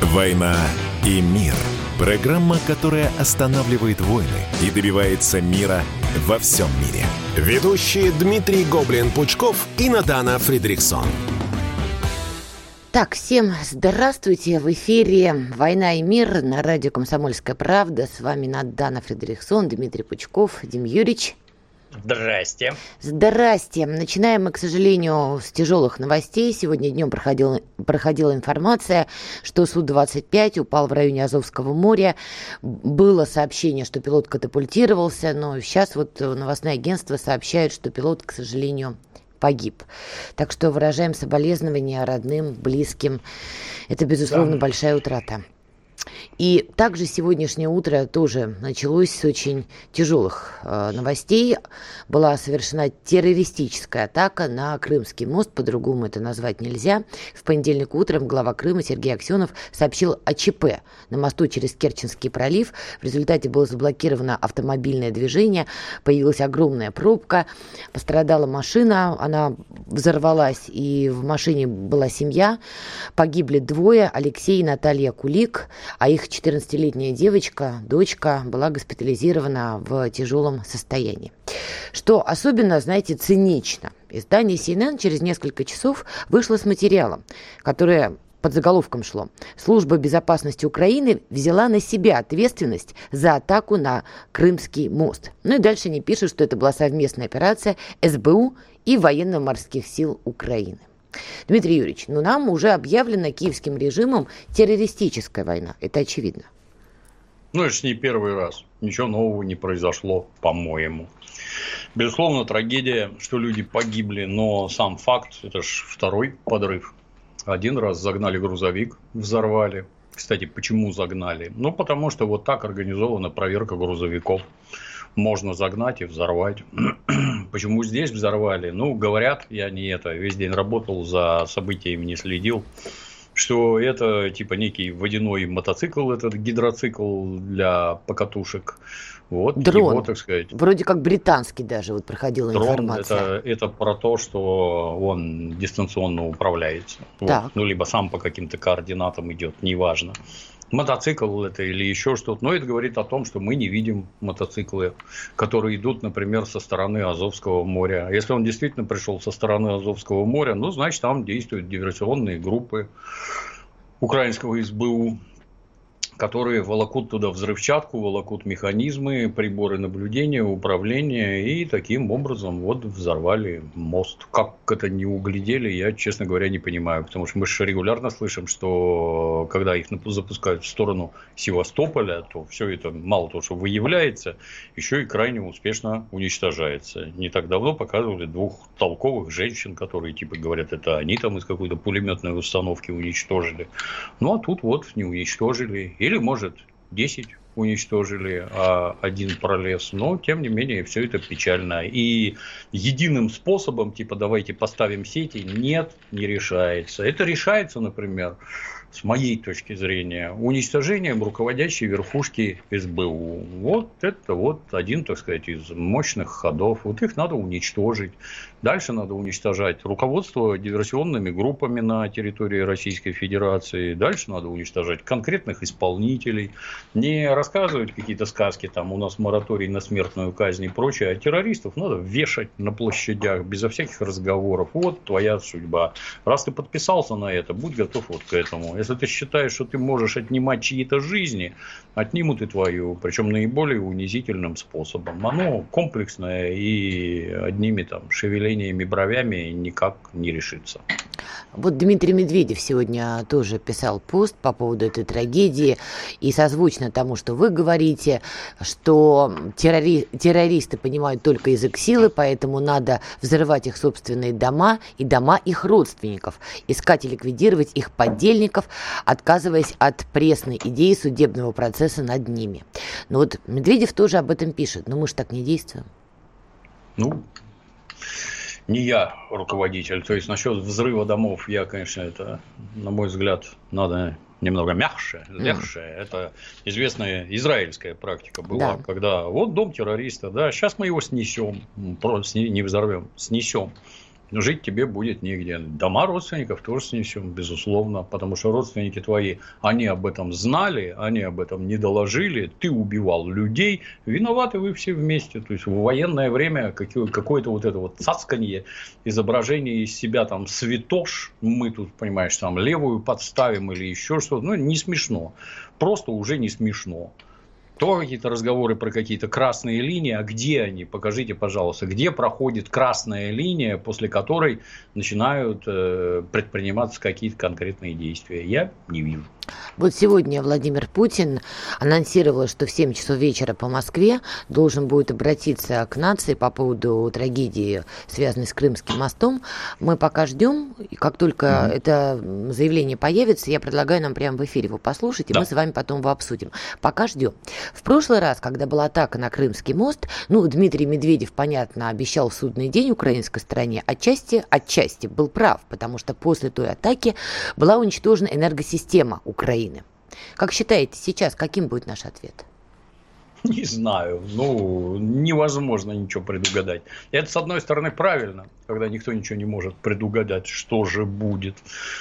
«Война и мир». Программа, которая останавливает войны и добивается мира во всем мире. Ведущие Дмитрий Гоблин-Пучков и Надана Фридрихсон. Так, всем здравствуйте. В эфире «Война и мир» на радио «Комсомольская правда». С вами Надана Фридрихсон, Дмитрий Пучков, Дим Юрьевич. Здрасте. Здрасте. Начинаем мы, к сожалению, с тяжелых новостей. Сегодня днем проходила информация, что Су-25 упал в районе Азовского моря. Было сообщение, что пилот катапультировался, но сейчас вот новостное агентство сообщает, что пилот, к сожалению, погиб. Так что выражаем соболезнования родным, близким. Это, безусловно, большая утрата. И также сегодняшнее утро тоже началось с очень тяжелых новостей. Была совершена террористическая атака на Крымский мост, по-другому это назвать нельзя. В понедельник утром глава Крыма Сергей Аксенов сообщил о ЧП на мосту через Керченский пролив. В результате было заблокировано автомобильное движение, появилась огромная пробка, пострадала машина, она взорвалась, и в машине была семья. Погибли двое, Алексей и Наталья Кулик, а их 14-летняя девочка, дочка, была госпитализирована в тяжелом состоянии. Что особенно, знаете, цинично. Издание CNN через несколько часов вышло с материалом, которое под заголовком шло: «Служба безопасности Украины взяла на себя ответственность за атаку на Крымский мост». Ну и дальше они пишут, что это была совместная операция СБУ и военно-морских сил Украины. Дмитрий Юрьевич, нам уже объявлена киевским режимом террористическая война. Это очевидно. Это ж не первый раз. Ничего нового не произошло, по-моему. Безусловно, трагедия, что люди погибли, но сам факт, это ж второй подрыв. Один раз загнали грузовик, взорвали. Кстати, почему загнали? Потому что вот так организована проверка грузовиков. Можно загнать и взорвать. Почему здесь взорвали? Говорят, я весь день работал, за событиями не следил, что это типа некий водяной мотоцикл, этот гидроцикл для покатушек. Вот, дрон. Его, так сказать, вроде как британский даже проходила информация. Дрон это про то, что он дистанционно управляется. Либо сам по каким-то координатам идет, неважно. Мотоцикл это или еще что-то. Но это говорит о том, что мы не видим мотоциклы, которые идут, например, со стороны Азовского моря. Если он действительно пришел со стороны Азовского моря, значит, там действуют диверсионные группы украинского СБУ, которые волокут туда взрывчатку, волокут механизмы, приборы наблюдения, управления, и таким образом взорвали мост. Как это не углядели, я, честно говоря, не понимаю. Потому что мы же регулярно слышим, что когда их запускают в сторону Севастополя, то все это мало того, что выявляется, еще и крайне успешно уничтожается. Не так давно показывали двух толковых женщин, которые говорят, это они там из какой-то пулеметной установки уничтожили. А тут не уничтожили. Или, может, 10 уничтожили, а один пролез. Но, тем не менее, все это печально. И единым способом, давайте поставим сети, нет, не решается. Это решается, например, с моей точки зрения, уничтожением руководящей верхушки СБУ. Это один, так сказать, из мощных ходов. Их надо уничтожить. Дальше надо уничтожать руководство диверсионными группами на территории Российской Федерации. Дальше надо уничтожать конкретных исполнителей. Не рассказывать какие-то сказки, у нас мораторий на смертную казнь и прочее, а террористов надо вешать на площадях безо всяких разговоров. Вот твоя судьба. Раз ты подписался на это, будь готов к этому. Если ты считаешь, что ты можешь отнимать чьи-то жизни, отнимут и твою, причем наиболее унизительным способом. Оно комплексное и одними шевелениями бровями никак не решится. Дмитрий Медведев сегодня тоже писал пост по поводу этой трагедии, и созвучно тому, что вы говорите, что террористы понимают только язык силы, поэтому надо взрывать их собственные дома и дома их родственников, искать и ликвидировать их подельников, отказываясь от пресной идеи судебного процесса над ними. Но Медведев тоже об этом пишет, но мы же так не действуем. Не я руководитель. То есть, насчет взрыва домов, конечно, это, на мой взгляд, надо немного мягче, легче. Это известная израильская практика была, когда дом террориста, сейчас мы его снесем, просто не взорвем, снесем. жить тебе будет негде. Дома родственников тоже снесем, безусловно, потому что родственники твои, они об этом знали, они об этом не доложили, ты убивал людей, виноваты вы все вместе. То есть в военное время какое-то вот это вот цацканье, изображение из себя там святош, мы тут, понимаешь, там левую подставим или еще что-то, ну, не смешно, просто уже не смешно. То какие-то разговоры про какие-то красные линии, а где они? Покажите, пожалуйста, где проходит красная линия, после которой начинают предприниматься какие-то конкретные действия? Я не вижу. Вот сегодня Владимир Путин анонсировал, что в 7 часов вечера по Москве должен будет обратиться к нации по поводу трагедии, связанной с Крымским мостом. Мы пока ждем, и как только это заявление появится, я предлагаю нам прямо в эфире его послушать, и мы с вами потом его обсудим. Пока ждем. В прошлый раз, когда была атака на Крымский мост, Дмитрий Медведев, понятно, обещал судный день украинской стороне, отчасти был прав, потому что после той атаки была уничтожена энергосистема Украины. Как считаете, сейчас каким будет наш ответ? Не знаю. Невозможно ничего предугадать. Это, с одной стороны, правильно, когда никто ничего не может предугадать, что же будет.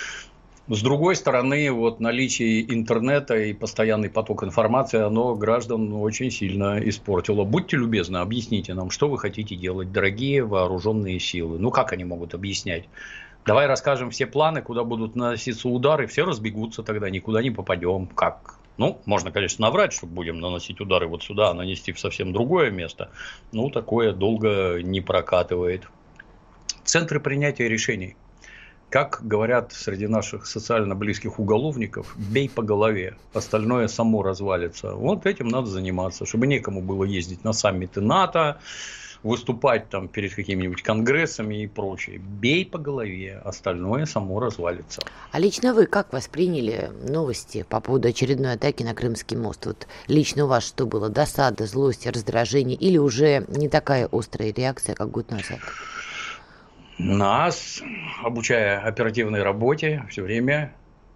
С другой стороны, наличие интернета и постоянный поток информации, оно граждан очень сильно испортило. Будьте любезны, объясните нам, что вы хотите делать, дорогие вооруженные силы. Как они могут объяснять? Давай расскажем все планы, куда будут наноситься удары, все разбегутся тогда, никуда не попадем. Как? Можно, конечно, наврать, что будем наносить удары вот сюда, а нанести в совсем другое место. Такое долго не прокатывает. Центры принятия решений. Как говорят среди наших социально близких уголовников, бей по голове, остальное само развалится. Этим надо заниматься, чтобы некому было ездить на саммиты НАТО, выступать там перед какими-нибудь конгрессами и прочее. Бей по голове, остальное само развалится. А лично вы как восприняли новости по поводу очередной атаки на Крымский мост? Лично у вас что было? Досада, злость, раздражение или уже не такая острая реакция, как год назад? Нас, обучая оперативной работе, все время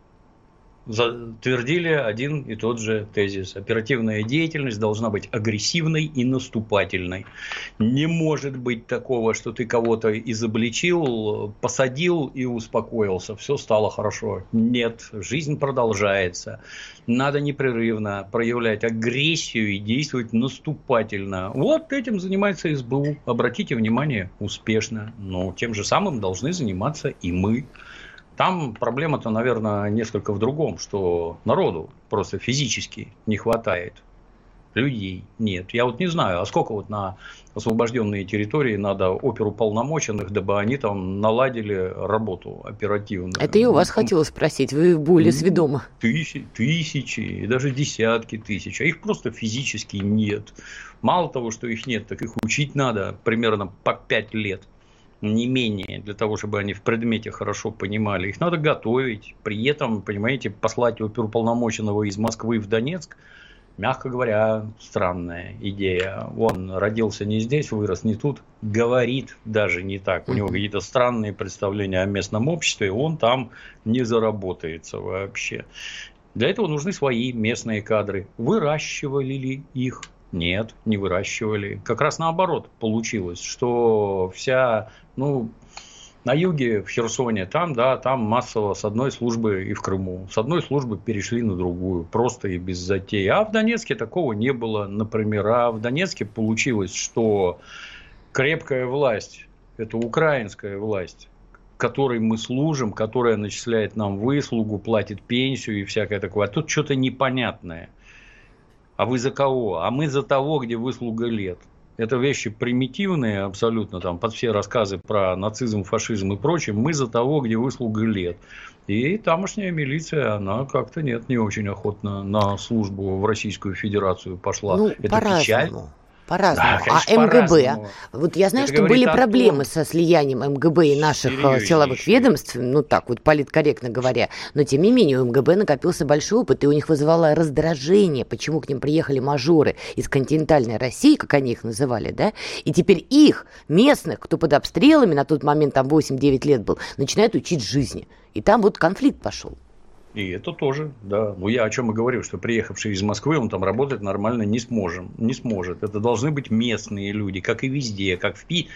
твердили один и тот же тезис. Оперативная деятельность должна быть агрессивной и наступательной. Не может быть такого, что ты кого-то изобличил, посадил и успокоился. Все стало хорошо. Нет, жизнь продолжается. Надо непрерывно проявлять агрессию и действовать наступательно. Этим занимается СБУ. Обратите внимание, успешно. Но тем же самым должны заниматься и мы. Там проблема-то, наверное, несколько в другом, что народу просто физически не хватает. Людей нет. Я не знаю, а сколько на освобожденные территории надо оперуполномоченных, дабы они там наладили работу оперативно. Это я у вас хотела спросить, вы более сведомы. Тысячи, и даже десятки тысяч, а их просто физически нет. Мало того, что их нет, так их учить надо примерно по 5 лет. Не менее, для того, чтобы они в предмете хорошо понимали. Их надо готовить. При этом, понимаете, послать оперуполномоченного из Москвы в Донецк, мягко говоря, странная идея. Он родился не здесь, вырос не тут, говорит даже не так. У него какие-то странные представления о местном обществе, он там не заработается вообще. Для этого нужны свои местные кадры. Выращивали ли их? Нет, не выращивали. Как раз наоборот получилось, что вся, на юге, в Херсоне, там массово с одной службы и в Крыму. С одной службы перешли на другую, просто и без затей. А в Донецке такого не было, например. А в Донецке получилось, что крепкая власть, это украинская власть, которой мы служим, которая начисляет нам выслугу, платит пенсию и всякое такое. А тут что-то непонятное. А вы за кого? А мы за того, где выслуга лет. Это вещи примитивные абсолютно, под все рассказы про нацизм, фашизм и прочее. Мы за того, где выслуга лет. И тамошняя милиция, она как-то не очень охотно на службу в Российскую Федерацию пошла. Это печально. По-разному. Да, конечно, МГБ? По-разному. Я знаю, что были проблемы со слиянием МГБ и наших силовых ведомств, политкорректно говоря, но тем не менее у МГБ накопился большой опыт, и у них вызывало раздражение, почему к ним приехали мажоры из континентальной России, как они их называли, да, и теперь их, местных, кто под обстрелами, на тот момент 8-9 лет был, начинают учить жизни. И там конфликт пошел. И это тоже, да. Я о чем и говорю, что приехавший из Москвы, он там работать нормально не сможет. Это должны быть местные люди, как и везде, как в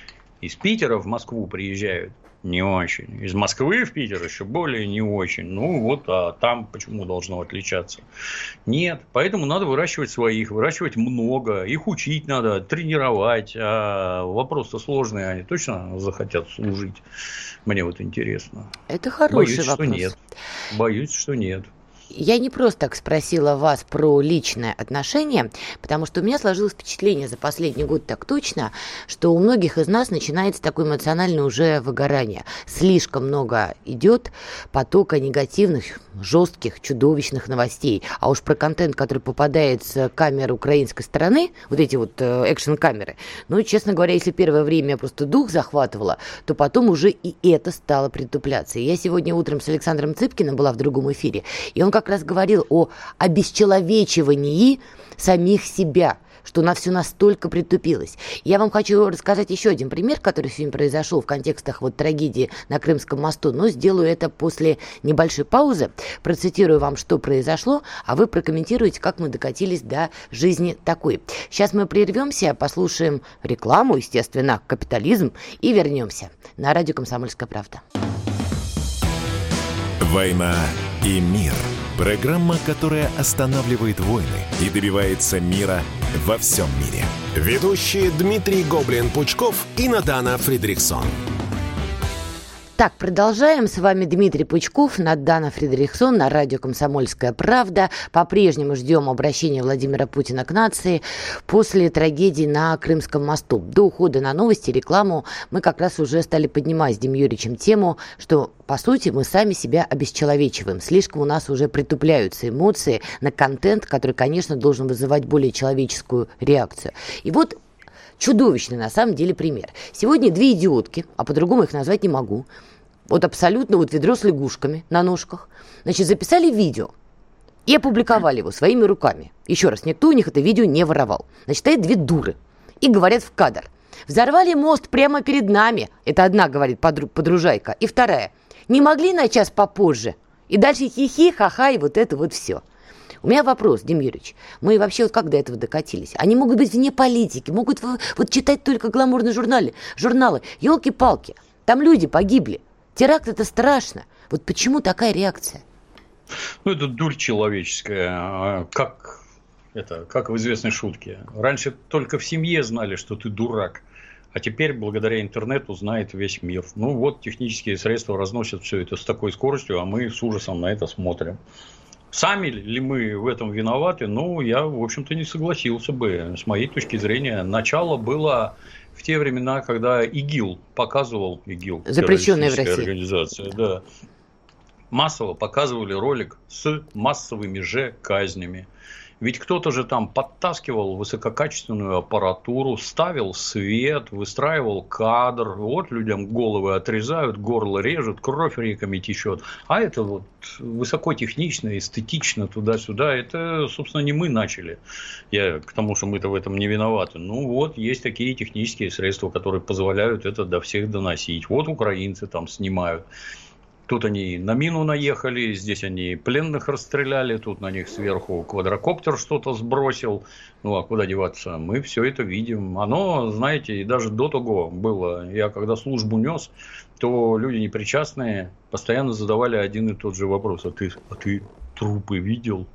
Из Питера в Москву приезжают не очень. Из Москвы в Питер еще более не очень. Ну, вот, а там почему должно отличаться? Нет. Поэтому надо выращивать своих, выращивать много. Их учить надо, тренировать. А вопрос-то сложный. Они точно захотят служить? Мне вот интересно. Это хороший вопрос. Что нет. Боюсь, что нет. Я не просто так спросила вас про личное отношение, потому что у меня сложилось впечатление за последний год так точно, что у многих из нас начинается такое эмоциональное уже выгорание. Слишком много идет потока негативных, жестких, чудовищных новостей. А уж про контент, который попадает с камер украинской стороны, вот эти вот экшн-камеры, ну, честно говоря, если первое время просто дух захватывало, то потом уже и это стало притупляться. И я сегодня утром с Александром Цыпкиным была в другом эфире, и он как раз говорил о обесчеловечивании самих себя, что на все настолько притупилось. Я вам хочу рассказать еще один пример, который сегодня произошел в контекстах вот трагедии на Крымском мосту, но сделаю это после небольшой паузы. Процитирую вам, что произошло, а вы прокомментируете, как мы докатились до жизни такой. Сейчас мы прервемся, послушаем рекламу, естественно, капитализм, и вернемся на радио «Комсомольская правда». «Война и мир». Программа, которая останавливает войны и добивается мира во всем мире. Ведущие Дмитрий Гоблин-Пучков и Надана Фридрихсон. Так, продолжаем. С вами Дмитрий Пучков, Надана Фридрихсон на радио «Комсомольская правда». По-прежнему ждем обращения Владимира Путина к нации после трагедии на Крымском мосту. До ухода на новости, рекламу мы как раз уже стали поднимать с Дим Юрьевичем тему, что, по сути, мы сами себя обесчеловечиваем. Слишком у нас уже притупляются эмоции на контент, который, конечно, должен вызывать более человеческую реакцию. И вот чудовищный, на самом деле, пример. Сегодня две идиотки, а по-другому их назвать не могу, вот абсолютно вот ведро с лягушками на ножках, значит, записали видео и опубликовали его своими руками. Еще раз, никто у них это видео не воровал. Значит, стоят две дуры и говорят в кадр: взорвали мост прямо перед нами. Это одна говорит подружайка. И вторая: не могли на час попозже. И дальше хихи, ха-ха, и вот это вот все. У меня вопрос, Дим Юрьевич, мы вообще вот как до этого докатились? Они могут быть вне политики, могут вот читать только гламурные журналы. Елки-палки, там люди погибли. Теракт — это страшно. Вот почему такая реакция? Ну, это дурь человеческая. Как в известной шутке. Раньше только в семье знали, что ты дурак. А теперь, благодаря интернету, знает весь мир. Ну, вот технические средства разносят все это с такой скоростью, а мы с ужасом на это смотрим. Сами ли мы в этом виноваты? Ну, я, в общем-то, не согласился бы. С моей точки зрения, начало было в те времена, когда ИГИЛ показывал, запрещенная в России организация, да, массово показывали ролик с массовыми же казнями. Ведь кто-то же там подтаскивал высококачественную аппаратуру, ставил свет, выстраивал кадр. Вот людям головы отрезают, горло режут, кровь реками течет. А это вот высокотехнично, эстетично, туда-сюда. Это, собственно, не мы начали. Я к тому, что мы-то в этом не виноваты. Ну вот, есть такие технические средства, которые позволяют это до всех доносить. Вот украинцы там снимают. Тут они на мину наехали, здесь они пленных расстреляли, тут на них сверху квадрокоптер что-то сбросил. Ну, а куда деваться? Мы все это видим. Оно, знаете, и даже до того было. Я когда службу нес, то люди непричастные постоянно задавали один и тот же вопрос. А ты трупы видел?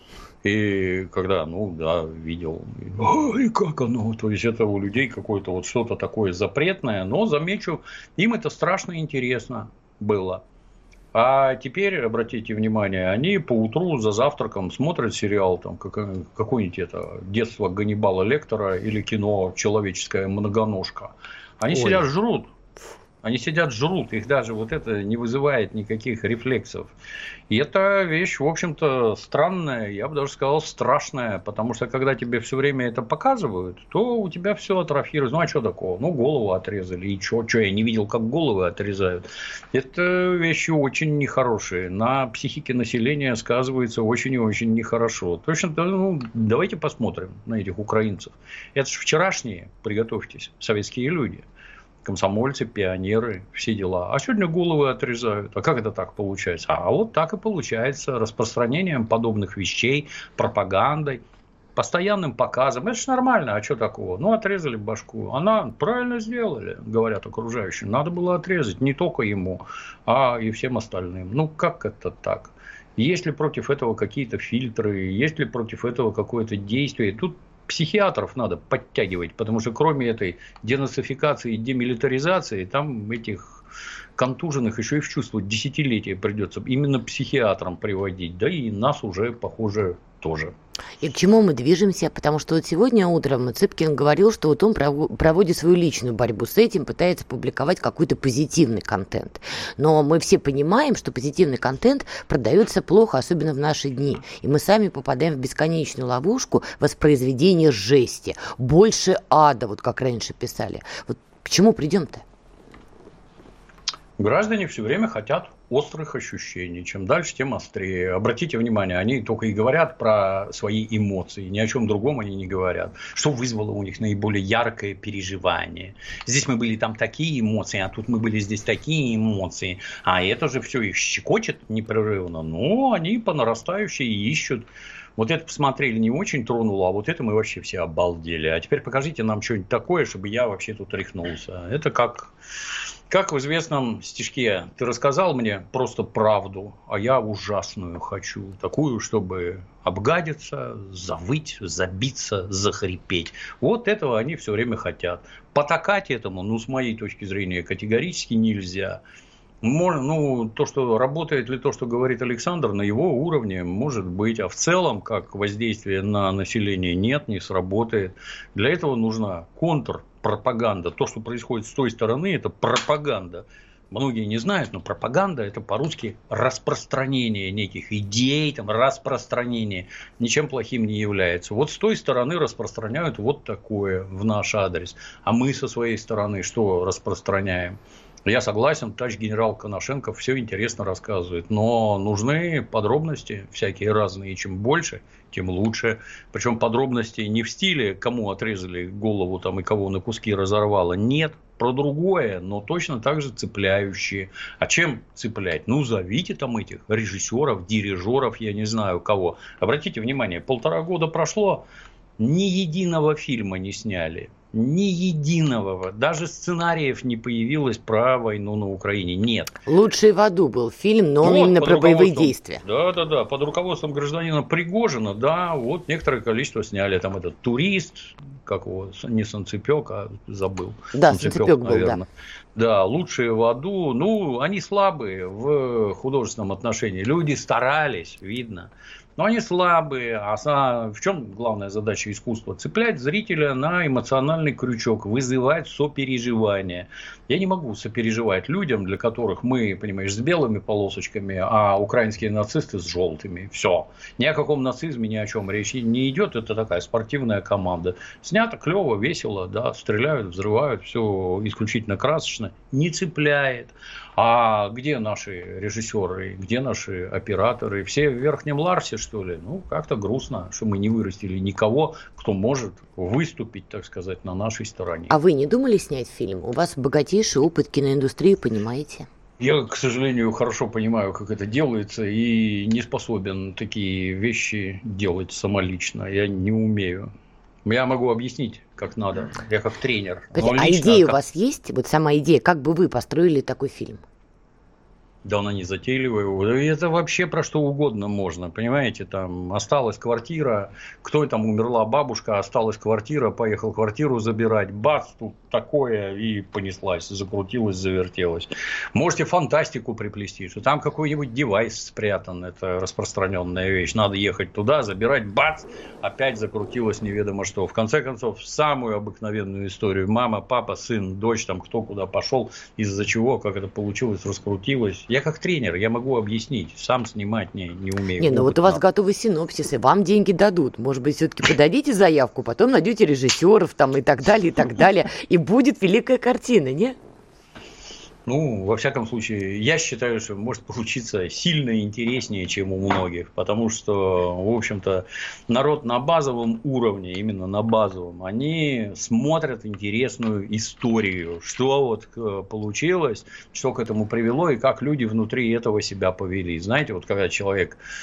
И когда, ну да, видел. И как оно? То есть это у людей какое-то вот что-то такое запретное. Но, замечу, им это страшно интересно было. А теперь, обратите внимание, они поутру за завтраком смотрят сериал, там, какое-нибудь это «Детство Ганнибала Лектора» или кино «Человеческая многоножка». Они сидят, жрут. Они сидят, жрут, их даже вот это не вызывает никаких рефлексов. И это вещь, в общем-то, странная, я бы даже сказал, страшная, потому что, когда тебе все время это показывают, то у тебя все атрофирует. Ну, а что такого? Ну, голову отрезали, и что, я не видел, как головы отрезают. Это вещи очень нехорошие, на психике населения сказывается очень и очень нехорошо. Точно, ну, давайте посмотрим на этих украинцев. Это же вчерашние, приготовьтесь, советские люди. Комсомольцы, пионеры, все дела. А сегодня головы отрезают. А как это так получается? А вот так и получается. Распространением подобных вещей, пропагандой, постоянным показом. Это же нормально, а что такого? Ну, отрезали башку. Она правильно сделали, говорят окружающим. Надо было отрезать не только ему, а и всем остальным. Ну, как это так? Есть ли против этого какие-то фильтры? Есть ли против этого какое-то действие? Тут психиатров надо подтягивать, потому что кроме этой денацификации и демилитаризации, там этих контуженных еще и в чувство десятилетия придется именно психиатрам приводить. Да и нас уже, похоже, тоже. И к чему мы движемся? Потому что вот сегодня утром Цыпкин говорил, что вот он проводит свою личную борьбу с этим, пытается публиковать какой-то позитивный контент. Но мы все понимаем, что позитивный контент продается плохо, особенно в наши дни. И мы сами попадаем в бесконечную ловушку воспроизведения жести. Больше ада, вот как раньше писали. Вот к чему придем-то? Граждане все время хотят острых ощущений. Чем дальше, тем острее. Обратите внимание, они только и говорят про свои эмоции. Ни о чем другом они не говорят. Что вызвало у них наиболее яркое переживание. Здесь мы были там такие эмоции, а тут мы были здесь такие эмоции. А это же все их щекочет непрерывно. Но они по нарастающей ищут. Вот это посмотрели, не очень тронуло, а вот это мы вообще все обалдели. А теперь покажите нам что-нибудь такое, чтобы я вообще тут рехнулся. Это как в известном стишке. Ты рассказал мне просто правду, а я ужасную хочу. Такую, чтобы обгадиться, завыть, забиться, захрипеть. Вот этого они все время хотят. Потакать этому, ну, с моей точки зрения, категорически нельзя. То, что работает ли то, что говорит Александр, на его уровне может быть, а в целом, как воздействие на население, нет, не сработает. Для этого нужна контрпропаганда. То, что происходит с той стороны, это пропаганда. Многие не знают, но пропаганда – это по-русски распространение неких идей, распространение. Ничем плохим не является. Вот с той стороны распространяют вот такое в наш адрес. А мы со своей стороны что распространяем? Я согласен, товарищ генерал Коношенков все интересно рассказывает, но нужны подробности всякие разные, и чем больше, тем лучше. Причем подробности не в стиле, кому отрезали голову там и кого на куски разорвало, нет, про другое, но точно так же цепляющие. А чем цеплять? Ну, зовите там этих режиссеров, дирижеров, я не знаю кого. Обратите внимание, 1,5 года прошло, ни единого фильма не сняли. Ни единого. Даже сценариев не появилось про войну на Украине. Нет. «Лучший в аду» был фильм, но он именно про боевые действия. Да. Под руководством гражданина Пригожина, да, вот некоторое количество сняли. Там этот турист, как его, не Санцепёк, а забыл. Да, Санцепёк был, да. Да, «Лучшие в аду». Ну, они слабые в художественном отношении. Люди старались, видно. Но они слабые. А в чем главная задача искусства? Цеплять зрителя на эмоциональный крючок, вызывать сопереживание. Я не могу сопереживать людям, для которых мы, понимаешь, с белыми полосочками, а украинские нацисты с желтыми. Все. Ни о каком нацизме, ни о чем речи не идет. Это такая спортивная команда. Снято клево, весело, да, стреляют, взрывают, все исключительно красочно. Не цепляет. А где наши режиссеры, где наши операторы? Все в Верхнем Ларсе, что ли? Ну, как-то грустно, что мы не вырастили никого, кто может выступить, так сказать, на нашей стороне. А вы не думали снять фильм? У вас богатейший опыт киноиндустрии, понимаете? Я, к сожалению, хорошо понимаю, как это делается, и не способен такие вещи делать самолично. Я не умею. Я могу объяснить, как надо. Я как тренер. А идея у вас есть? Вот сама идея, как бы вы построили такой фильм? Да она не затейливая. Это вообще про что угодно можно. Понимаете, там осталась квартира, кто там умерла бабушка, осталась квартира, поехал квартиру забирать. Бац, тут такое, и понеслась, закрутилась, завертелась. Можете фантастику приплести, что там какой-нибудь девайс спрятан. Это распространенная вещь. Надо ехать туда, забирать, бац, опять закрутилось неведомо что. В конце концов, самую обыкновенную историю. Мама, папа, сын, дочь, там кто куда пошел, из-за чего, как это получилось, раскрутилось. Я как тренер, я могу объяснить, сам снимать не умею. Не, ну вот у вас готовы синопсисы, вам деньги дадут. Может быть, все-таки подадите заявку, потом найдете режиссеров там и так далее, и будет великая картина, не? Ну, во всяком случае, я считаю, что может получиться сильно интереснее, чем у многих, потому что, в общем-то, народ на базовом уровне, именно на базовом, они смотрят интересную историю, что вот получилось, что к этому привело и как люди внутри этого себя повели. Знаете, вот когда человек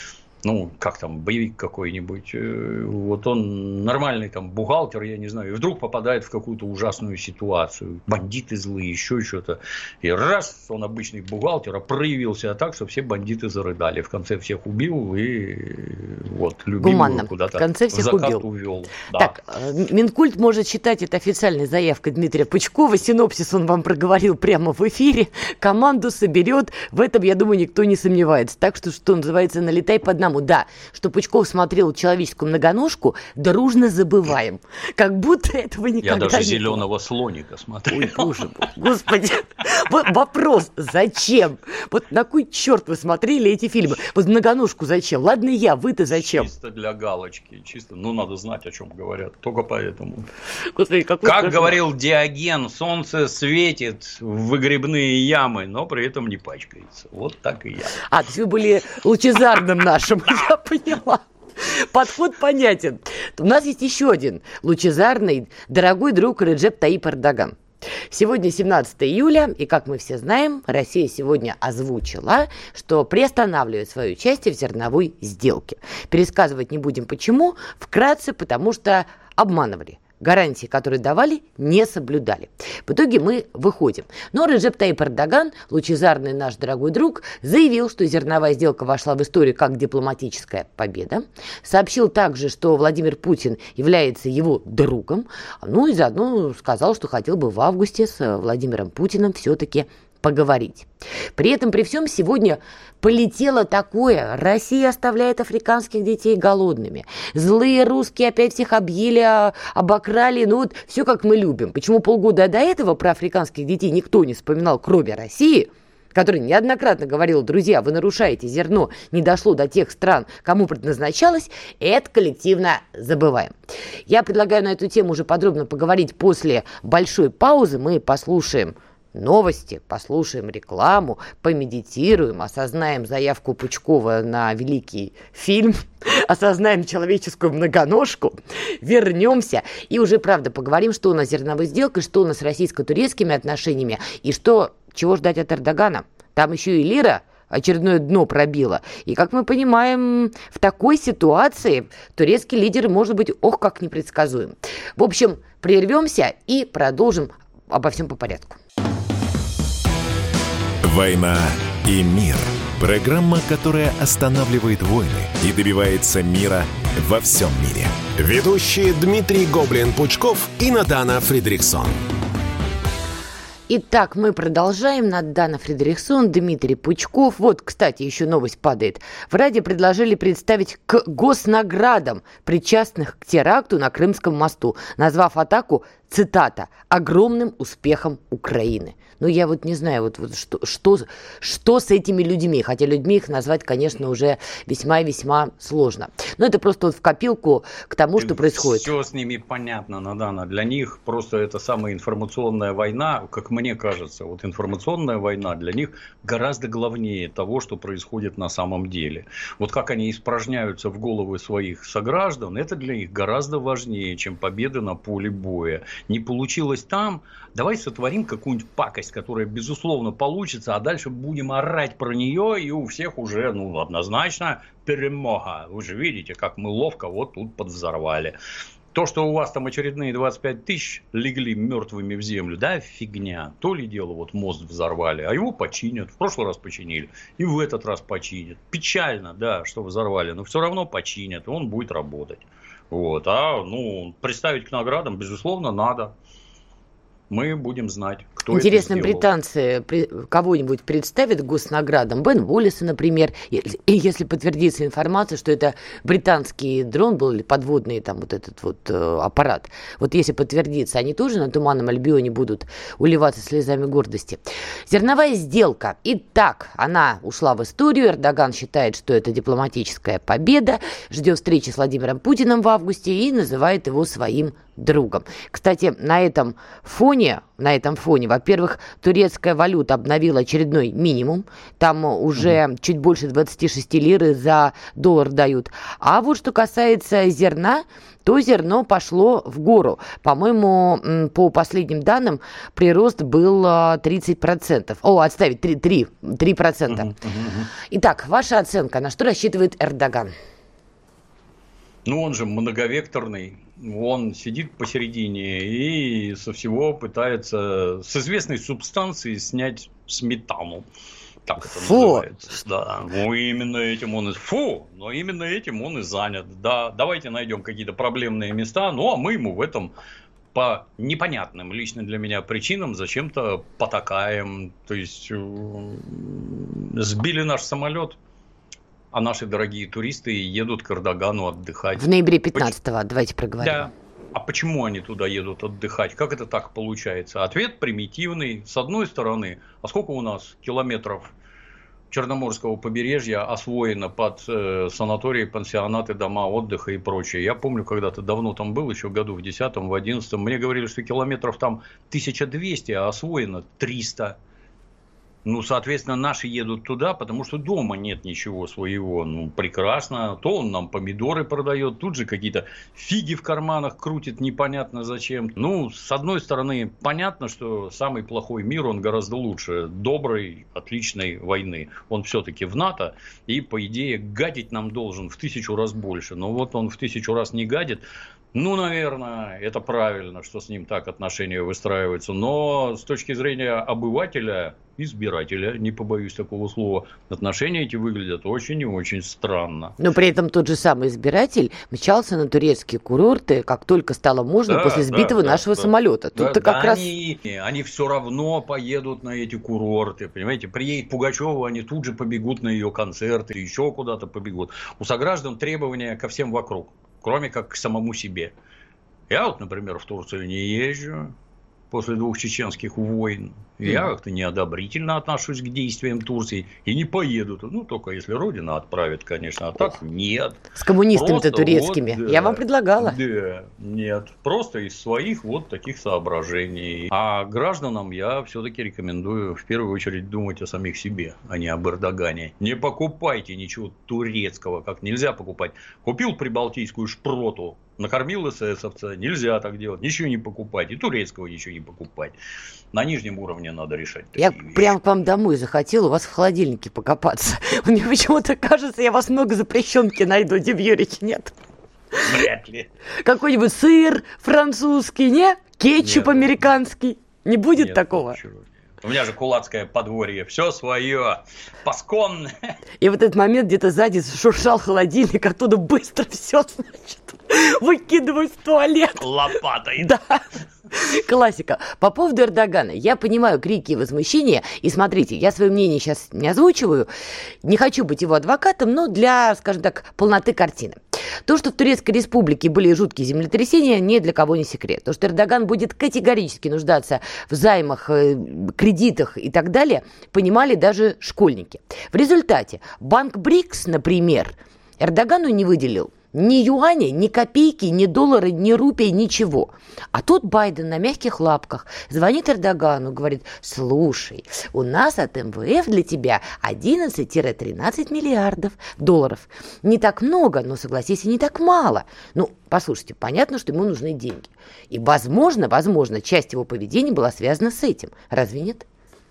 как там, боевик какой-нибудь, вот он нормальный там бухгалтер, я не знаю, и вдруг попадает в какую-то ужасную ситуацию, бандиты злые, еще что-то, и раз, он обычный бухгалтер, а проявил себя так, что все бандиты зарыдали, в конце всех убил и вот любимую куда-то в конце всех в закат убил. увел. Да. Так, Минкульт может считать это официальной заявкой Дмитрия Пучкова, синопсис он вам проговорил прямо в эфире, команду соберет, в этом, я думаю, никто не сомневается, так что называется, налетай по одному. Да, что Пучков смотрел человеческую многоножку, дружно забываем. Как будто этого никогда не было. Я даже «Зеленого слоника» смотрел. Ой, боже мой, господи. Вот вопрос, зачем? Вот на кой черт вы смотрели эти фильмы? Вот многоножку зачем? Ладно вы-то зачем? Чисто для галочки, надо знать, о чем говорят, только поэтому. Господи, как говорил Диоген, солнце светит в выгребные ямы, но при этом не пачкается. Вот так и я. То есть вы были лучезарным нашим. Я поняла. Подход понятен. У нас есть еще один лучезарный, дорогой друг Реджеп Таyyip Эрдоган. Сегодня 17 июля, и, как мы все знаем, Россия сегодня озвучила, что приостанавливает свое участие в зерновой сделке. Пересказывать не будем почему, вкратце, потому что обманывали. Гарантии, которые давали, не соблюдали. В итоге мы выходим. Но Реджеп Таyyip Эрдоган, лучезарный наш дорогой друг, заявил, что зерновая сделка вошла в историю как дипломатическая победа. Сообщил также, что Владимир Путин является его другом. И заодно сказал, что хотел бы в августе с Владимиром Путиным все-таки поговорить. При этом, при всем, сегодня полетело такое: Россия оставляет африканских детей голодными. Злые русские опять всех объели, обокрали. Все как мы любим. Почему полгода до этого про африканских детей никто не вспоминал, кроме России, которая неоднократно говорила: друзья, вы нарушаете, зерно не дошло до тех стран, кому предназначалось, это коллективно забываем. Я предлагаю на эту тему уже подробно поговорить после большой паузы. Мы послушаем новости, послушаем рекламу, помедитируем, осознаем заявку Пучкова на великий фильм, осознаем человеческую многоножку, вернемся и уже, правда, поговорим, что у нас с зерновой сделкой, что у нас с российско-турецкими отношениями и чего ждать от Эрдогана. Там еще и лира очередное дно пробила. И, как мы понимаем, в такой ситуации турецкий лидер может быть как непредсказуем. В общем, прервемся и продолжим обо всем по порядку. «Война и мир». Программа, которая останавливает войны и добивается мира во всем мире. Ведущие Дмитрий Гоблин-Пучков и Надана Фридрихсон. Итак, мы продолжаем. Надана Фридрихсон, Дмитрий Пучков. Вот, кстати, еще новость падает. В Раде предложили представить к госнаградам причастных к теракту на Крымском мосту, назвав атаку, цитата, «огромным успехом Украины». Я не знаю, что с этими людьми, хотя людьми их назвать, конечно, уже весьма и весьма сложно. Но это просто в копилку к тому, что происходит. Все с ними понятно, Надана. Для них просто это самая информационная война, как мне кажется. Информационная война для них гораздо главнее того, что происходит на самом деле. Как они испражняются в головы своих сограждан, это для них гораздо важнее, чем победа на поле боя. Не получилось там, давай сотворим какую-нибудь пакость, которая, безусловно, получится, а дальше будем орать про нее, и у всех уже, однозначно перемога. Вы же видите, как мы ловко тут подвзорвали. То, что у вас там очередные 25 тысяч легли мертвыми в землю, да, фигня. То ли дело, мост взорвали, а его починят. В прошлый раз починили, и в этот раз починят. Печально, да, что взорвали, но все равно починят, и он будет работать. Представить к наградам, безусловно, надо. Мы будем знать, кто Интересно, это сделал. британцы кого-нибудь представят госнаградам? Бен Уоллеса, например, если подтвердится информация, что это британский дрон был или подводный этот аппарат. Если подтвердится, они тоже на Туманном Альбионе будут уливаться слезами гордости. Зерновая сделка. Итак, она ушла в историю. Эрдоган считает, что это дипломатическая победа. Ждет встречи с Владимиром Путиным в августе и называет его своим другом. Кстати, на этом фоне, во Во-первых, турецкая валюта обновила очередной минимум. Там уже чуть больше 26 лир за доллар дают. А вот что касается зерна, то зерно пошло в гору. По-моему, по последним данным, прирост был 30%. Отставить, 3%. Итак, ваша оценка. На что рассчитывает Эрдоган? Ну, он же многовекторный. Он сидит посередине и со всего пытается с известной субстанции снять сметану. Так это называется. Да. Но именно этим он и занят. Да, давайте найдем какие-то проблемные места, а мы ему в этом по непонятным лично для меня причинам зачем-то потакаем. То есть сбили наш самолет, а наши дорогие туристы едут к Эрдогану отдыхать. В ноябре 15-го, давайте проговорим. Да. А почему они туда едут отдыхать? Как это так получается? Ответ примитивный. С одной стороны, а сколько у нас километров Черноморского побережья освоено под санатории, пансионаты, дома отдыха и прочее? Я помню, когда-то давно там был, еще году в 10-м, в 11-м. Мне говорили, что километров там 1200, а освоено 300. Соответственно, наши едут туда, потому что дома нет ничего своего. Прекрасно. То он нам помидоры продает, тут же какие-то фиги в карманах крутит непонятно зачем. С одной стороны, понятно, что самый плохой мир, он гораздо лучше доброй, отличной войны. Он все-таки в НАТО и, по идее, гадить нам должен в 1000 раз больше. Но вот он в 1000 раз не гадит. Наверное, это правильно, что с ним так отношения выстраиваются. Но с точки зрения обывателя, избирателя, не побоюсь такого слова, отношения эти выглядят очень и очень странно. Но при этом тот же самый избиратель мчался на турецкие курорты, как только стало можно, после сбитого нашего самолета. Тут-то как раз... Они все равно поедут на эти курорты, понимаете? Приедет Пугачева, они тут же побегут на ее концерты, еще куда-то побегут. У сограждан требования ко всем вокруг, кроме как к самому себе. Я например, в Турцию не езжу после 2 чеченских войн. Я как-то неодобрительно отношусь к действиям Турции и не поеду. Только если Родина отправит, конечно, а так нет. С коммунистами-то турецкими. Я вам предлагала. Да, нет. Просто из своих таких соображений. А гражданам я все-таки рекомендую в первую очередь думать о самих себе, а не об Эрдогане. Не покупайте ничего турецкого, как нельзя покупать. Купил прибалтийскую шпроту, накормил эсэсовца, нельзя так делать. Ничего не покупать. И турецкого ничего не покупать. На нижнем уровне надо решать. Я прям к вам домой захотел у вас в холодильнике покопаться. Мне почему-то кажется, я вас много запрещенки найду, Дим Юрьевич, нет? Вряд ли. Какой-нибудь сыр французский, не? Кетчуп американский. Не будет такого? Ничего. У меня же кулацкое подворье, все свое, пасконное. И в этот момент где-то сзади шуршал холодильник, оттуда быстро все, выкидывают в туалет. Лопатой. Да. Классика. По поводу Эрдогана. Я понимаю крики и возмущения. И смотрите, я свое мнение сейчас не озвучиваю. Не хочу быть его адвокатом, но для, скажем так, полноты картины. То, что в Турецкой Республике были жуткие землетрясения, ни для кого не секрет. То, что Эрдоган будет категорически нуждаться в займах, кредитах и так далее, понимали даже школьники. В результате банк БРИКС, например, Эрдогану не выделил ни юаня, ни копейки, ни доллара, ни рупий, ничего. А тут Байден на мягких лапках звонит Эрдогану, говорит: слушай, у нас от МВФ для тебя 11-13 миллиардов долларов. Не так много, но, согласись, и не так мало. Послушайте, понятно, что ему нужны деньги. И, возможно, часть его поведения была связана с этим. Разве нет?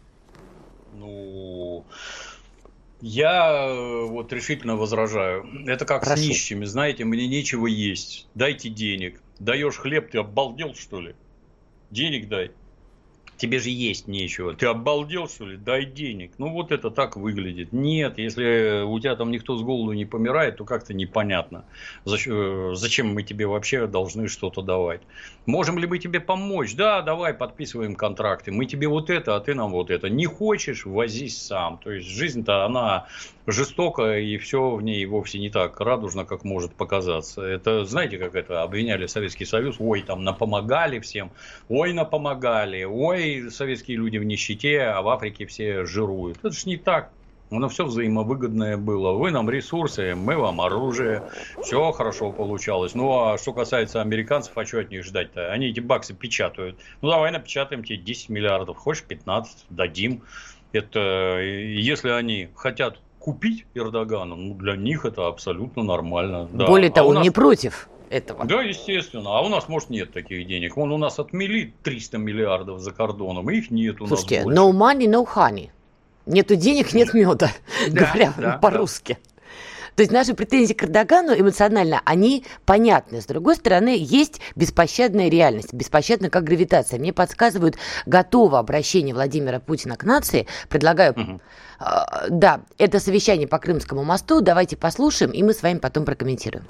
Я решительно возражаю. Это как с нищими, знаете, мне нечего есть. Дайте денег. Даешь хлеб, ты обалдел, что ли? Денег дай. Тебе же есть нечего. Ты обалдел, что ли? Дай денег. Это так выглядит. Нет, если у тебя там никто с голоду не помирает, то как-то непонятно. Зачем мы тебе вообще должны что-то давать? Можем ли мы тебе помочь? Да, давай, подписываем контракты. Мы тебе это, а ты нам это. Не хочешь, возись сам. То есть жизнь-то она жестока, и все в ней вовсе не так радужно, как может показаться. Это, знаете, как это обвиняли Советский Союз. Ой, там напомогали всем. Ой, напомогали. Ой, советские люди в нищете, а в Африке все жируют. Это ж не так. Оно все взаимовыгодное было. Вы нам ресурсы, мы вам оружие. Все хорошо получалось. Ну, а что касается американцев, а что от них ждать-то? Они эти баксы печатают. Ну, давай напечатаем тебе 10 миллиардов. Хочешь 15? Дадим. Это если они хотят купить Эрдогана, ну, для них это абсолютно нормально. Да. Более того, он не против этого. Да, естественно. А у нас, может, нет таких денег. Вон у нас отмели 300 миллиардов за кордоном, и их нет у нас. Слушайте, no money, no honey. Нету денег, нет меда, говоря по-русски. То есть наши претензии к Эрдогану эмоционально, они понятны. С другой стороны, есть беспощадная реальность, беспощадная как гравитация. Мне подсказывают, готово обращение Владимира Путина к нации. Предлагаю, да, это совещание по Крымскому мосту. Давайте послушаем, и мы с вами потом прокомментируем.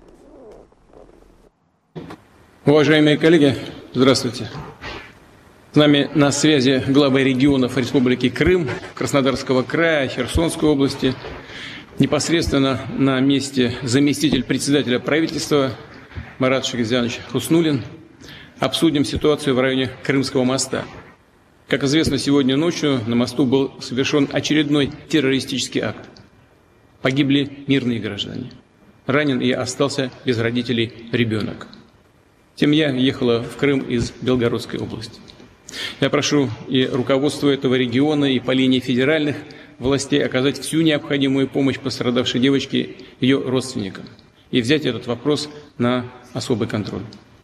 Уважаемые коллеги, здравствуйте. С нами на связи главы регионов Республики Крым, Краснодарского края, Херсонской области. Непосредственно на месте заместитель председателя правительства Марат Шахрезянович Хуснуллин. Обсудим ситуацию в районе Крымского моста. Как известно, сегодня ночью на мосту был совершен очередной террористический акт. Погибли мирные граждане. Ранен и остался без родителей ребенок. Семья ехала в Крым из Белгородской области. Я прошу и руководство этого региона, и по линии федеральных властей оказать всю необходимую помощь пострадавшей девочке и ее родственникам и взять этот вопрос на особый контроль.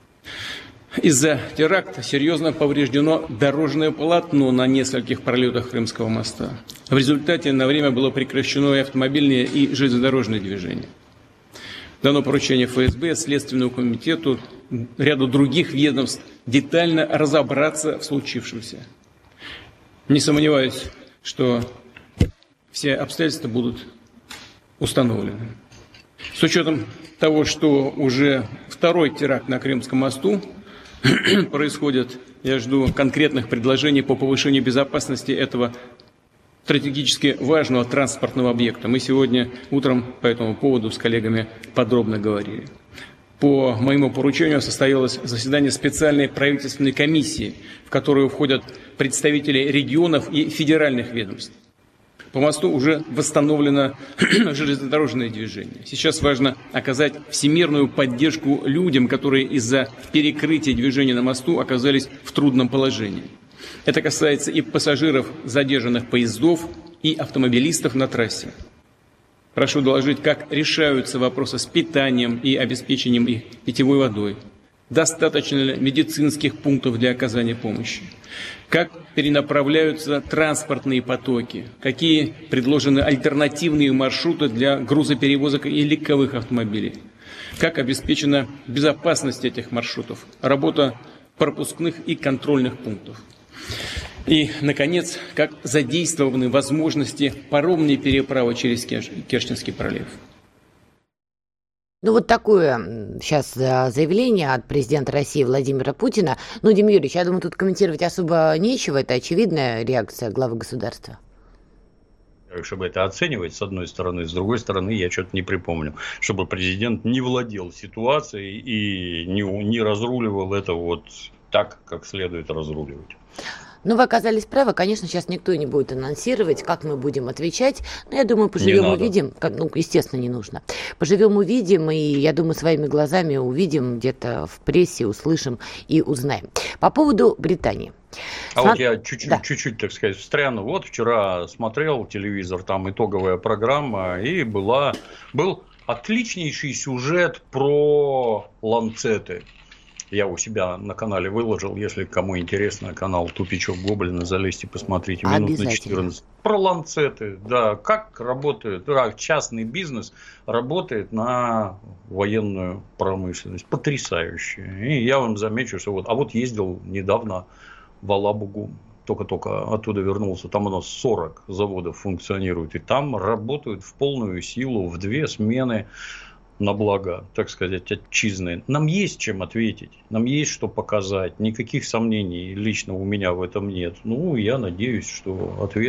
Из-за теракта серьезно повреждено дорожное полотно на нескольких пролетах Крымского моста. В результате на время было прекращено и автомобильное, и железнодорожное движение. Дано поручение ФСБ, Следственному комитету, ряду других ведомств детально разобраться в случившемся. Не сомневаюсь, что все обстоятельства будут установлены. С учетом того, что уже второй теракт на Крымском мосту происходит, я жду конкретных предложений по повышению безопасности этого стратегически важного транспортного объекта. Мы сегодня утром по этому поводу с коллегами подробно говорили. По моему поручению состоялось заседание специальной правительственной комиссии, в которую входят представители регионов и федеральных ведомств. По мосту уже восстановлено железнодорожное движение. Сейчас важно оказать всемирную поддержку людям, которые из-за перекрытия движения на мосту оказались в трудном положении. Это касается и пассажиров задержанных поездов, и автомобилистов на трассе. Прошу доложить, как решаются вопросы с питанием и обеспечением их питьевой водой. Достаточно ли медицинских пунктов для оказания помощи? Как перенаправляются транспортные потоки? Какие предложены альтернативные маршруты для грузоперевозок и легковых автомобилей? Как обеспечена безопасность этих маршрутов? Работа пропускных и контрольных пунктов. И, наконец, как задействованы возможности паромной переправы через Керченский пролив. Ну, вот такое сейчас заявление от президента России Владимира Путина. Ну, Дим Юрьевич, я думаю, тут комментировать особо нечего. Это очевидная реакция главы государства. Чтобы это оценивать, с одной стороны. С другой стороны, я что-то не припомню. Чтобы президент не владел ситуацией и не разруливал это вот так, как следует разруливать. Ну, вы оказались правы. Конечно, сейчас никто не будет анонсировать, как мы будем отвечать. Но я думаю, поживем увидим. Ну, естественно, не нужно. Поживем увидим, и я думаю, своими глазами увидим где-то в прессе, услышим и узнаем. По поводу Британии. Вот я чуть-чуть, так сказать, встряну. Вот вчера смотрел телевизор, там итоговая программа, и был отличнейший сюжет про ланцеты. Я у себя на канале выложил, если кому интересно, канал «Тупичок Гоблина», залезьте, посмотрите, минут на 14. Про ланцеты, да, как работает, частный бизнес работает на военную промышленность. Потрясающе. И я вам замечу, что вот ездил недавно в Алабугу, только-только оттуда вернулся, там у нас 40 заводов функционирует, и там работают в полную силу, в 2 смены. На благо, так сказать, отчизны. Нам есть чем ответить, нам есть что показать. Никаких сомнений лично у меня в этом нет. Ну, я надеюсь, что ответ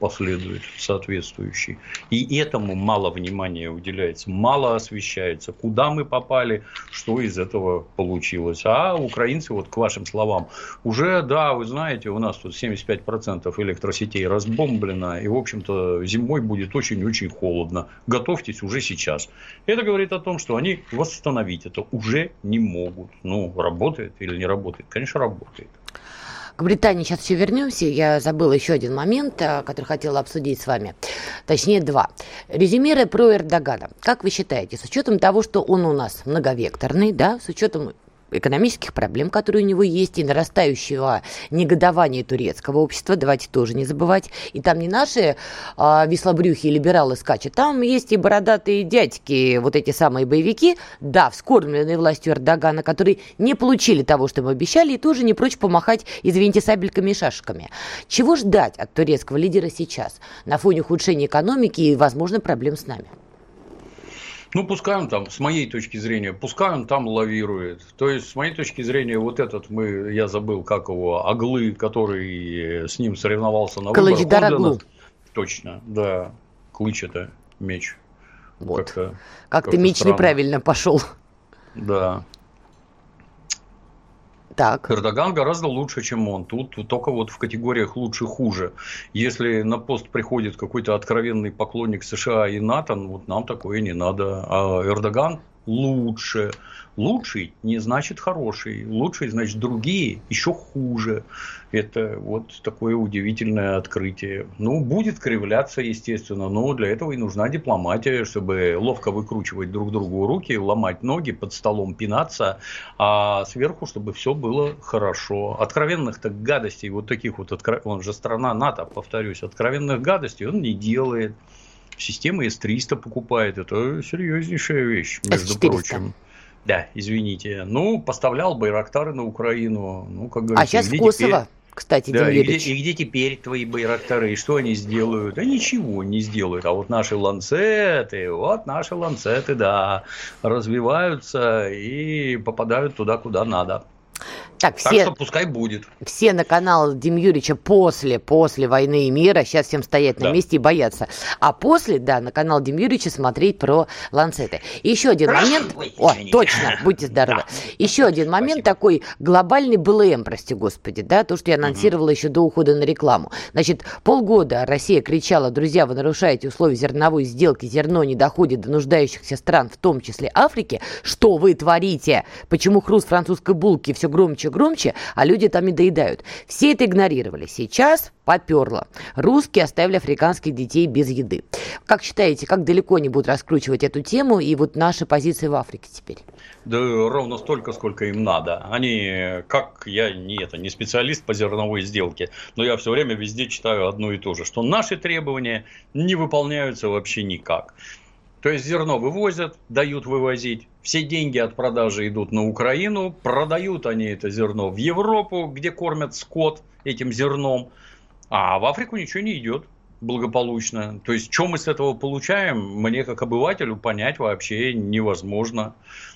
последует соответствующий. И этому мало внимания уделяется, мало освещается, куда мы попали, что из этого получилось. А украинцы, вот к вашим словам, уже, да, вы знаете, у нас тут 75% электросетей разбомблено, и, в общем-то, зимой будет очень-очень холодно. Готовьтесь уже сейчас. Это говорит о том, что они восстановить это уже не могут. Ну, работает или не работает? Конечно, работает. К Британии сейчас еще вернемся. Я забыла еще один момент, который хотела обсудить с вами. Точнее, два. Резюмируя про Эрдогана. Как вы считаете, с учетом того, что он у нас многовекторный, да, с учетом экономических проблем, которые у него есть, и нарастающего негодования турецкого общества, давайте тоже не забывать. И там не наши веслобрюхи и либералы скачут, там есть и бородатые дядьки, вот эти самые боевики, да, вскормленные властью Эрдогана, которые не получили того, что им обещали, и тоже не прочь помахать, извините, сабельками и шашками. Чего ждать от турецкого лидера сейчас на фоне ухудшения экономики и, возможно, проблем с нами? Ну, пускай он там, с моей точки зрения, пускай он там лавирует. То есть, с моей точки зрения, вот этот, я забыл, как его, Аглы, который с ним соревновался на выборах. Кылычдар Аглу. Точно, да. Клыч это меч. Вот. Как-то меч странно. Неправильно пошел. Да. Так. Эрдоган гораздо лучше, чем он. Тут только вот в категориях лучше-хуже. Если на пост приходит какой-то откровенный поклонник США и НАТО, ну, вот нам такое не надо. А Эрдоган лучше. Лучший не значит хороший. Лучший значит другие еще хуже. Это вот такое удивительное открытие. Ну, будет кривляться, естественно, но для этого и нужна дипломатия, чтобы ловко выкручивать друг другу руки, ломать ноги, под столом пинаться, а сверху, чтобы все было хорошо. Откровенных-то гадостей, вот таких вот, он же страна НАТО, повторюсь, откровенных гадостей он не делает. Система С-300 покупает, это серьезнейшая вещь, между прочим. Да, извините. Ну, поставлял байрактары на Украину. Ну, как говорится, а сейчас в Косово, кстати, да, и где теперь твои байрактары? И что они сделают? Да ничего не сделают. А вот наши ланцеты, да, развиваются и попадают туда, куда надо. Так что пускай будет. Все на канал Дим Юрьевича после «Войны и мира». Сейчас всем стоять на месте и бояться. А после, да, на канал Дим Юрьевича смотреть про ланцеты. Еще один момент. Точно, будьте здоровы. Да. Еще один момент такой глобальный БЛМ, прости господи, да, то, что я анонсировала еще до ухода на рекламу. Значит, полгода Россия кричала: друзья, вы нарушаете условия зерновой сделки, зерно не доходит до нуждающихся стран, в том числе Африки. Что вы творите? Почему хруст французской булки все громче, а люди там и доедают? Все это игнорировали. Сейчас поперло. Русские оставили африканских детей без еды. Как считаете, как далеко они будут раскручивать эту тему и вот наши позиции в Африке теперь? Да ровно столько, сколько им надо. Они, как я не специалист по зерновой сделке, но я все время везде читаю одно и то же, что наши требования не выполняются вообще никак. То есть зерно вывозят, дают вывозить, все деньги от продажи идут на Украину, продают они это зерно в Европу, где кормят скот этим зерном, а в Африку ничего не идет благополучно. То есть, что мы с этого получаем, мне как обывателю понять вообще невозможно.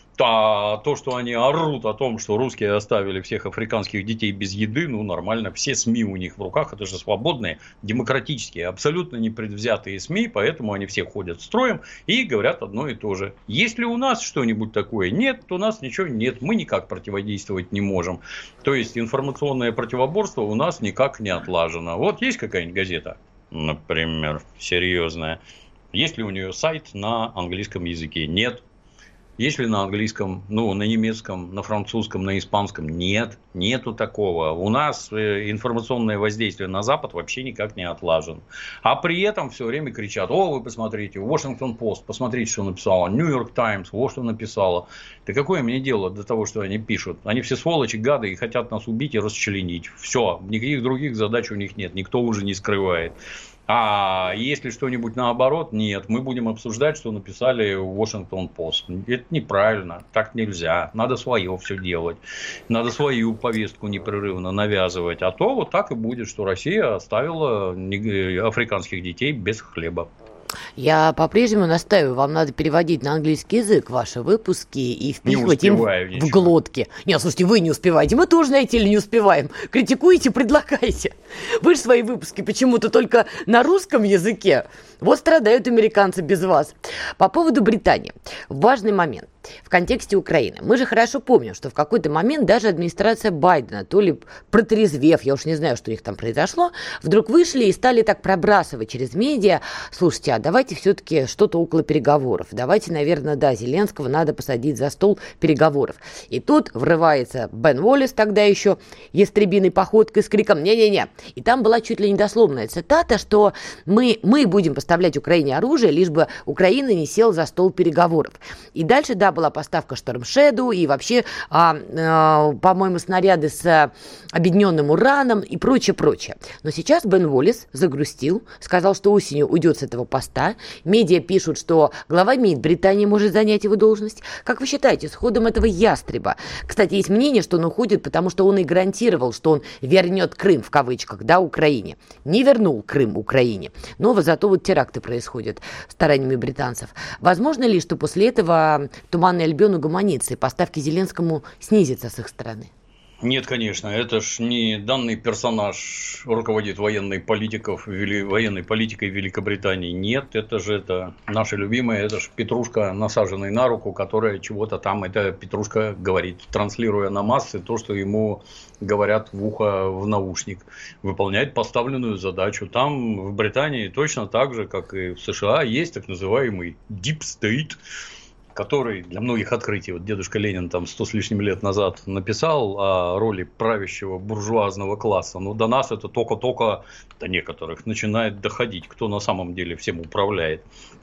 А то, что они орут о том, что русские оставили всех африканских детей без еды, ну нормально, все СМИ у них в руках, это же свободные, демократические, абсолютно непредвзятые СМИ, поэтому они все ходят строем и говорят одно и то же. Есть ли у нас что-нибудь такое? Нет, у нас ничего нет, мы никак противодействовать не можем. То есть информационное противоборство у нас никак не отлажено. Вот есть какая-нибудь газета, например, серьезная, есть ли у нее сайт на английском языке? Нет. Есть ли на английском, ну, на немецком, на французском, на испанском? Нет, нету такого. У нас информационное воздействие на Запад вообще никак не отлажено. А при этом все время кричат: о, вы посмотрите, Washington Post, посмотрите, что написала, New York Times, вот что написала. Да какое мне дело до того, что они пишут? Они все сволочи, гады и хотят нас убить и расчленить. Все, никаких других задач у них нет, никто уже не скрывает. А если что-нибудь наоборот, нет, мы будем обсуждать, что написали в Washington Post. Это неправильно, так нельзя, надо свое все делать, надо свою повестку непрерывно навязывать, а то вот так и будет, что Россия оставила африканских детей без хлеба. Я по-прежнему настаиваю, вам надо переводить на английский язык ваши выпуски и впихивать им в глотки. Нет, слушайте, вы не успеваете, мы тоже, знаете ли, не успеваем. Критикуете, предлагайте. Вы же свои выпуски почему-то только на русском языке. Вот страдают американцы без вас. По поводу Британии. Важный момент в контексте Украины. Мы же хорошо помним, что в какой-то момент даже администрация Байдена, то ли протрезвев, я уж не знаю, что у них там произошло, вдруг вышли и стали так пробрасывать через медиа: слушайте, а давайте все-таки что-то около переговоров. Давайте, наверное, да, Зеленского надо посадить за стол переговоров. И тут врывается Бен Уоллес, тогда еще ястребиной походкой с криком «не-не-не». И там была чуть ли не дословная цитата, что мы будем поставлять Украине оружие, лишь бы Украина не села за стол переговоров. И дальше, да, была поставка Storm Shadow и вообще, по-моему, снаряды с объединенным ураном и прочее. Но сейчас Бен Уоллес загрустил, сказал, что осенью уйдет с этого поста. Медиа пишут, что глава МИД Британии может занять его должность. Как вы считаете, с ходом этого ястреба? Кстати, есть мнение, что он уходит, потому что он и гарантировал, что он вернет Крым, в кавычках, да, Украине. Не вернул Крым Украине. Но зато вот теракты происходят стараниями британцев. Возможно ли, что после этого Туманный Альбион угомонится и поставки Зеленскому снизятся с их стороны? Нет, конечно, это ж не данный персонаж руководит военной политикой Великобритании. Нет, это наша любимая, это ж петрушка, насаженная на руку, которая чего-то там, эта петрушка говорит, транслируя на массы то, что ему говорят в ухо в наушник. Выполняет поставленную задачу. Там в Британии точно так же, как и в США, есть так называемый Deep State, который для многих открытий, вот дедушка Ленин там 100 с лишним лет назад написал о роли правящего буржуазного класса, но до нас это только до некоторых начинает доходить, кто на самом деле всем управляет.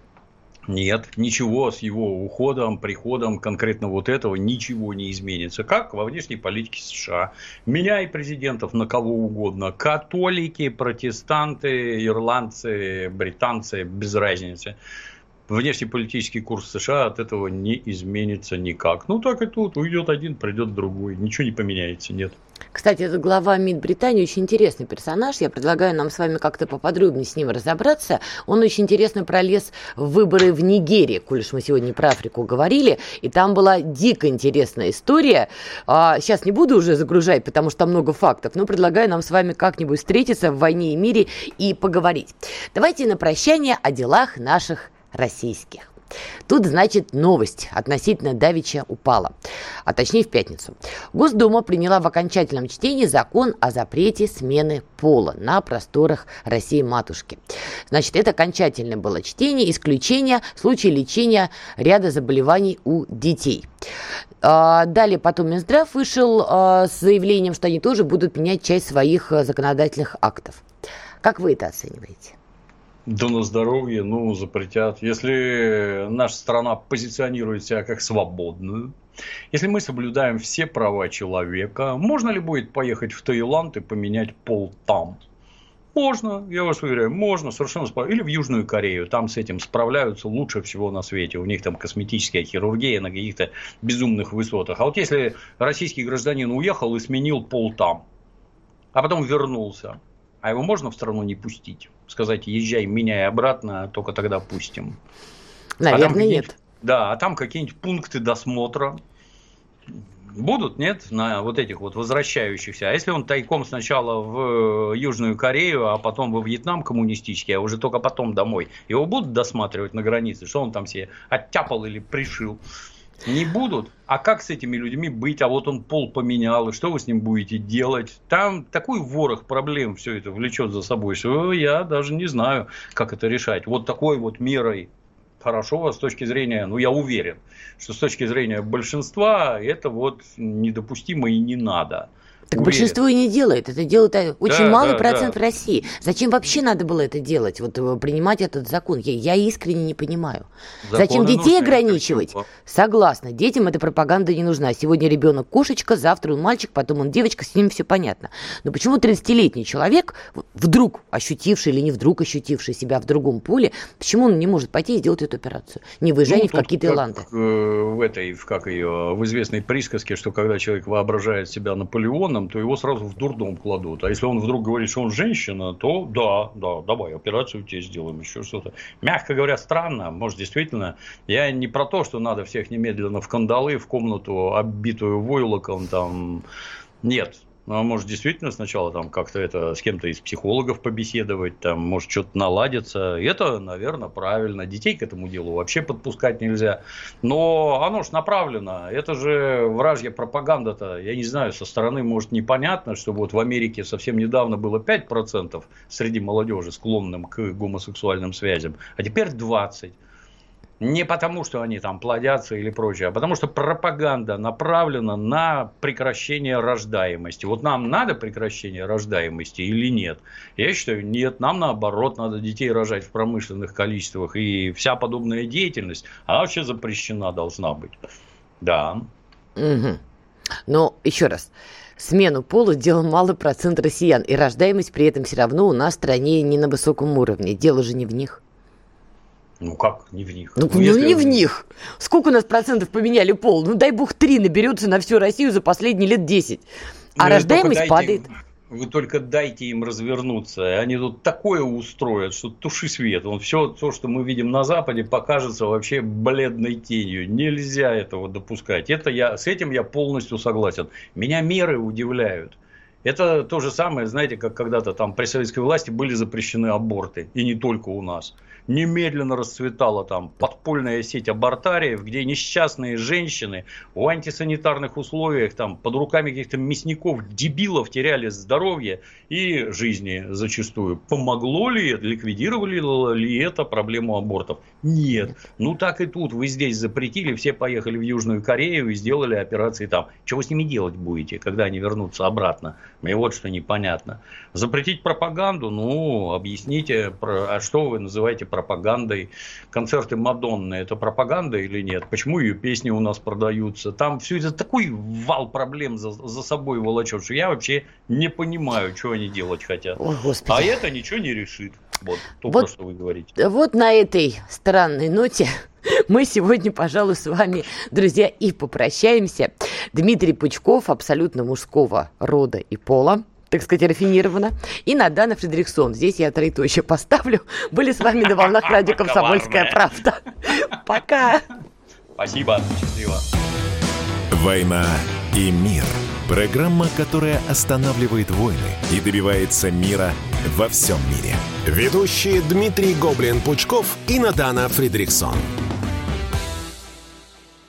Нет, ничего с его уходом, приходом конкретно вот этого ничего не изменится. Как во внешней политике США. Меняй президентов на кого угодно. Католики, протестанты, ирландцы, британцы, без разницы. Внешнеполитический курс США от этого не изменится никак. Ну, так и тут. Уйдет один, придет другой. Ничего не поменяется, нет. Кстати, этот глава МИД Британии очень интересный персонаж. Я предлагаю нам с вами как-то поподробнее с ним разобраться. Он очень интересно пролез в выборы в Нигерии, коль уж мы сегодня про Африку говорили. И там была дико интересная история. Сейчас не буду уже загружать, потому что там много фактов, но предлагаю нам с вами как-нибудь встретиться в «Войне и мире» и поговорить. Давайте на прощание о делах наших российских. Тут, значит, новость относительно давеча упала, а точнее в пятницу. Госдума приняла в окончательном чтении закон о запрете смены пола на просторах России-матушки. Значит, это окончательное было чтение, исключение в случае лечения ряда заболеваний у детей. Далее потом Минздрав вышел с заявлением, что они тоже будут менять часть своих законодательных актов. Как вы это оцениваете? Да на здоровье, запретят. Если наша страна позиционирует себя как свободную, если мы соблюдаем все права человека, можно ли будет поехать в Таиланд и поменять пол там? Можно, я вас уверяю, можно, совершенно спокойно. Или в Южную Корею, там с этим справляются лучше всего на свете. У них там косметическая хирургия на каких-то безумных высотах. А вот если российский гражданин уехал и сменил пол там, а потом вернулся, а его можно в страну не пустить? Сказать, езжай, меняй обратно, только тогда пустим. Наверное, нет. Да, а там какие-нибудь пункты досмотра будут, нет, на вот этих вот возвращающихся. А если он тайком сначала в Южную Корею, а потом во Вьетнам коммунистический, а уже только потом домой, его будут досматривать на границе, что он там себе оттяпал или пришил? Не будут. А как с этими людьми быть? А вот он пол поменял, и что вы с ним будете делать? Там такой ворох проблем все это влечет за собой, что я даже не знаю, как это решать. Вот такой вот мерой хорошо с точки зрения, я уверен, что с точки зрения большинства это вот недопустимо и не надо. Так большинство и не делает. Это делает очень малый процент в России. Зачем вообще надо было это делать? Вот принимать этот закон? Я искренне не понимаю. Зачем детей ограничивать? Согласна. Детям эта пропаганда не нужна. Сегодня ребенок кошечка, завтра он мальчик, потом он девочка, с ним все понятно. Но почему 30-летний человек, вдруг ощутивший или не вдруг ощутивший себя в другом поле, почему он не может пойти и сделать эту операцию? Не выезжая ни в какие Таиланды. В известной присказке, что когда человек воображает себя Наполеоном, беременным, то его сразу в дурдом кладут. А если он вдруг говорит, что он женщина, то да, давай, операцию тебе сделаем, еще что-то. Мягко говоря, странно. Может, действительно, я не про то, что надо всех немедленно в кандалы, в комнату, оббитую войлоком, там, нет. Ну, а может, действительно сначала там как-то это с кем-то из психологов побеседовать, там, может, что-то наладится. И это, наверное, правильно. Детей к этому делу вообще подпускать нельзя. Но оно же направлено. Это же вражья пропаганда-то. Я не знаю, со стороны, может, непонятно, что вот в Америке совсем недавно было 5% среди молодежи, склонным к гомосексуальным связям, а теперь 20%. Не потому, что они там плодятся или прочее, а потому что пропаганда направлена на прекращение рождаемости. Вот нам надо прекращение рождаемости или нет? Я считаю, нет. Нам наоборот надо детей рожать в промышленных количествах. И вся подобная деятельность, она вообще запрещена должна быть. Да. Угу. Но еще раз. Смену пола делал малый процент россиян. И рождаемость при этом все равно у нас в стране не на высоком уровне. Дело же не в них. Ну как не в них? Ну не в них. Сколько у нас процентов поменяли пол? Ну дай бог 3 наберется на всю Россию за последние лет 10. А рождаемость падает. Вы только дайте им развернуться. Они тут такое устроят, что туши свет. Все то, что мы видим на Западе, покажется вообще бледной тенью. Нельзя этого допускать. С этим я полностью согласен. Меня меры удивляют. Это то же самое, знаете, как когда-то там при советской власти были запрещены аборты. И не только у нас. Немедленно расцветала там подпольная сеть абортариев, где несчастные женщины в антисанитарных условиях там, под руками каких-то мясников, дебилов теряли здоровье и жизни зачастую. Помогло ли это, ликвидировали ли это проблему абортов? Нет. Ну так и тут. Вы здесь запретили, все поехали в Южную Корею и сделали операции там. Что вы с ними делать будете, когда они вернутся обратно? Мне вот что непонятно. Запретить пропаганду? Ну, объясните, а что вы называете пропагандой? Концерты Мадонны — это пропаганда или нет? Почему ее песни у нас продаются? Там все это такой вал проблем за собой волочет, что я вообще не понимаю, что они делать хотят. Ой, Господи. А это ничего не решит. Вот то, про что вы говорите. Вот на этой странной ноте мы сегодня, пожалуй, с вами, друзья, и попрощаемся. Дмитрий Пучков, абсолютно мужского рода и пола, так сказать, рафинированно, и Надана Фридрихсон. Здесь я троеточие поставлю. Были с вами на волнах радио «Комсомольская правда». Пока. Спасибо. Счастливо. «Война и мир». Программа, которая останавливает войны и добивается мира во всем мире. Ведущие Дмитрий Гоблин-Пучков и Надана Фридрихсон.